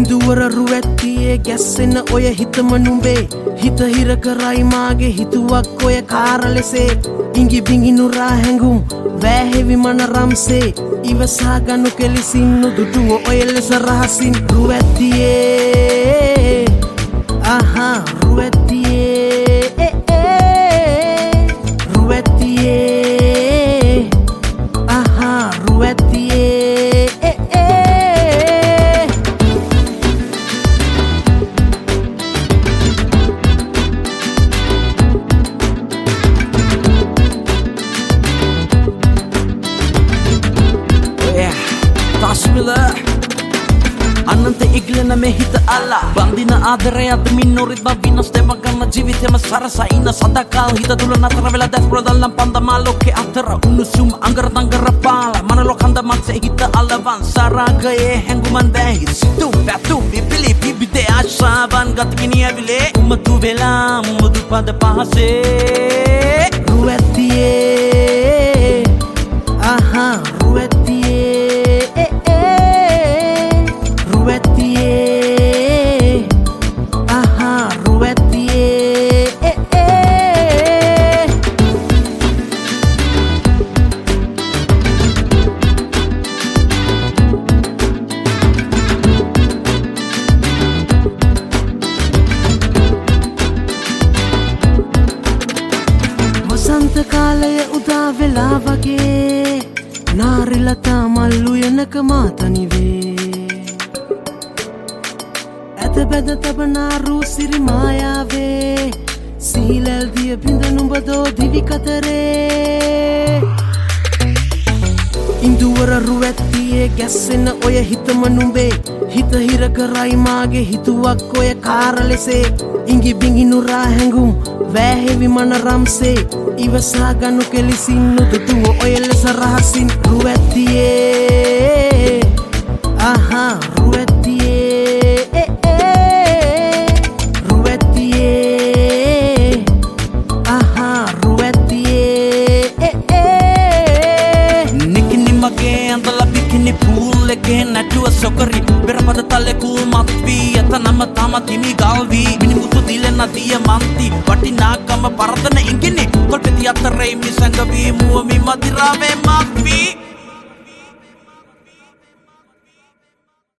ඉන්දුවර රුවැත්තියේ ගැස්සෙන ඔය හිතම නුඹේ හිත හිර කරයි මාගේ හිතුවක් ඔය කාර ලෙසේ ඉඟි බිඟි නුරා හැඟුම් වැහෙවි මන රම්සේ ඉවසා ගනු කෙලිසින් නුදුටුව ඔය ලෙස රහසින් රුවැත්තියේ ආහා රුවැත්තියේ රුවැත්තියේ ආහා රුවැත්තියේ අනන්ත ඉගලන මේ හිත අල්ලා බඳින ආදරයත් මින්නොරිත්ම විනස් දෙම ගන්න ජීවිතේම සරසයින සදකල් හිත තුල නතර වෙලා දැස් ප්‍රදල්ලම් පන්දමා ලෝකේ අතර උණුසුම් අඟර දඟර පාලා මනලෝ කන්ද මක්සේ හිත අල්ලවන් සරාගයේ හැංගුමන් දැහි සිතු පැතු පිපිලි පිබිතේ ආශාවන් ගත කිනියවිලේ උමතු වෙලා මුදු පද පහසේ රුවැත්තියේ ආහා රුවැත්තියේ රුවැත්තියේ ආහා රුවැත්තියේ වසන්ත කාලය උදා වෙලා වගේ නාරිලතා මල් උයනක මාතනිවේ ඇත බැද තබනා රූසිරි මායාවේ සීලල් දිය බිඳ නුඹදෝ දිවි කතරේ ඉන්දුවර රුවැත්තියේ ගැස්සෙන ඔය හිතම නුඹේ හිත හිර කරයි මාගේ හිතුවක් ඔය කාර ලෙසේ ඉඟි බිඟි නුරා හැඟුම් වැහෙවි මන රම්සේ ඉවසා ගනු කෙලිසින් නුදුටුව ඔය ලෙස රහසින් රුවැත්තියේ ආහා රුවැත්තියේ රුවැත්තියේ ආහා රුවැත්තියේ නිකිනි මගේ ඇඳලා බිකිනි පූල් එකේ නැටුව සොකරි පෙරපද තලේ කුල් මත්වී එතනම තම තිමි ගල්වී මිනිමුතු දිලෙන දියමන්ති වටිනාකම පරදන ඉංගිනි කොල්පෙති අතරේ මිසංග වී මුව මි මදිරාවේ මක්වී